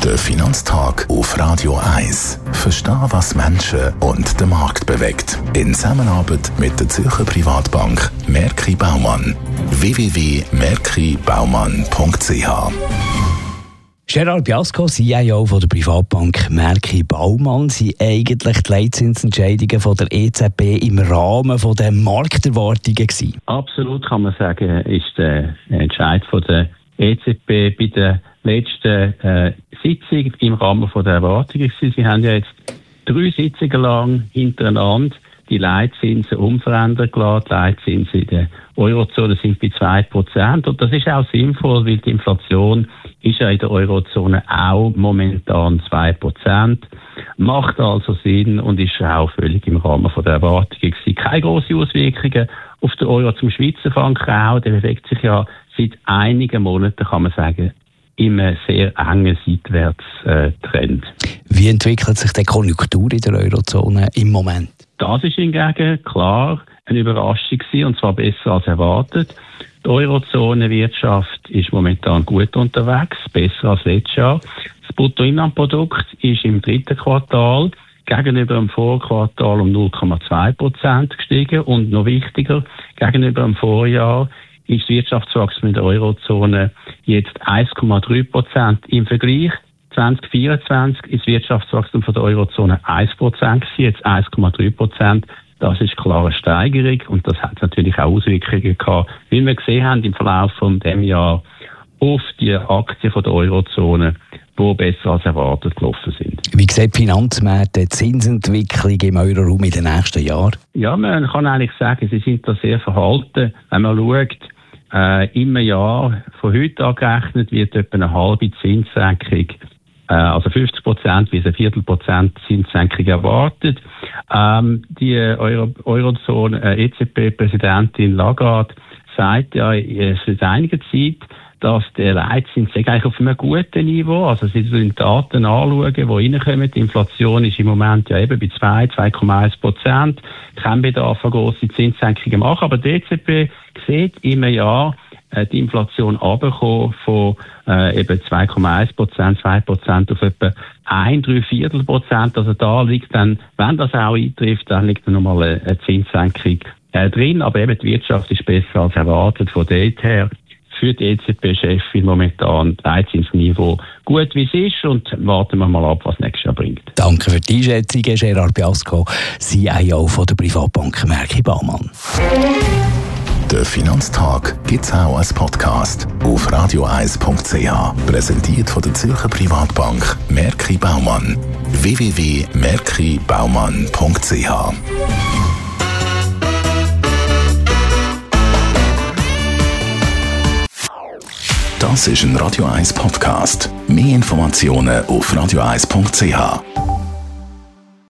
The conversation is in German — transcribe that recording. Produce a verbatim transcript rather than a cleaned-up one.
Der Finanztag auf Radio eins. Verstehen, was Menschen und den Markt bewegt. In Zusammenarbeit mit der Zürcher Privatbank Merki Baumann. w w w punkt merki baumann punkt c h Gerard Biasco, C I O von der Privatbank Merki Baumann, sind eigentlich die Leitzinsentscheidungen von der E Z B im Rahmen der Markterwartungen gewesen? Absolut, kann man sagen, ist der Entscheid von der E Z B bei der letzten äh, Sitzung im Rahmen von der Erwartungen gewesen. Sie haben ja jetzt drei Sitzungen lang hintereinander die Leitzinsen unverändert gelassen. Die Leitzinsen in der Eurozone sind bei zwei Prozent. Und das ist auch sinnvoll, weil die Inflation ist ja in der Eurozone auch momentan zwei Prozent. Macht also Sinn und ist auch völlig im Rahmen von der Erwartungen gewesen. Keine grossen Auswirkungen auf den Euro zum Schweizer Franken auch. Der bewegt sich ja seit einigen Monaten, kann man sagen, in einem sehr engen Seitwärtstrend. Wie entwickelt sich die Konjunktur in der Eurozone im Moment? Das ist hingegen klar eine Überraschung gewesen, und zwar besser als erwartet. Die Eurozone-Wirtschaft ist momentan gut unterwegs, besser als letztes Jahr. Das Bruttoinlandprodukt ist im dritten Quartal gegenüber dem Vorquartal um null Komma zwei Prozent gestiegen und noch wichtiger, gegenüber dem Vorjahr ist das Wirtschaftswachstum in der Eurozone jetzt eins Komma drei Prozent. Im Vergleich zwanzig vierundzwanzig ist das Wirtschaftswachstum von der Eurozone eins Prozent, jetzt eins Komma drei Prozent. Das ist klar eine Steigerung und das hat natürlich auch Auswirkungen gehabt, wie wir gesehen haben im Verlauf von dem Jahr auf die Aktien von der Eurozone, die besser als erwartet gelaufen sind. Wie sieht die Finanzmärkte, die Zinsentwicklung im Euroraum in den nächsten Jahren? Ja, man kann eigentlich sagen, sie sind da sehr verhalten. Wenn man schaut, äh, im Jahr von heute angerechnet wird etwa eine halbe Zinssenkung, äh, also fünfzig Prozent bis ein Viertel Prozent Zinssenkung erwartet. Ähm, die Euro- Eurozone äh, E Z B-Präsidentin Lagarde sagt ja seit einiger Zeit, dass der Leitzins eigentlich auf einem guten Niveau, also sie sollen Daten anschauen, die reinkommen. Die Inflation ist im Moment ja eben bei zwei, zwei Komma eins Prozent. Kein Bedarf an grosse Zinssenkungen machen, aber die E Z B sieht im Jahr äh, die Inflation runterkommen von äh, eben zwei Komma eins Prozent, zwei Prozent auf etwa ein, drei Viertel Prozent. Also da liegt dann, wenn das auch eintrifft, dann liegt dann nochmal eine, eine Zinssenkung äh, drin, aber eben die Wirtschaft ist besser als erwartet. Von dort her für die E Z B-Chefin momentan Leitzinsniveau gut, wie es ist, und warten wir mal ab, was nächstes Jahr bringt. Danke für die Einschätzung, Gerard Biasco, C I O von der Privatbank Merki Baumann. Der Finanztag gibt es auch als Podcast auf radio eins punkt c h. Präsentiert von der Zürcher Privatbank Merki Baumann. w w w punkt merki baumann punkt c h Das ist ein Radio eins Podcast. Mehr Informationen auf radio eins punkt c h.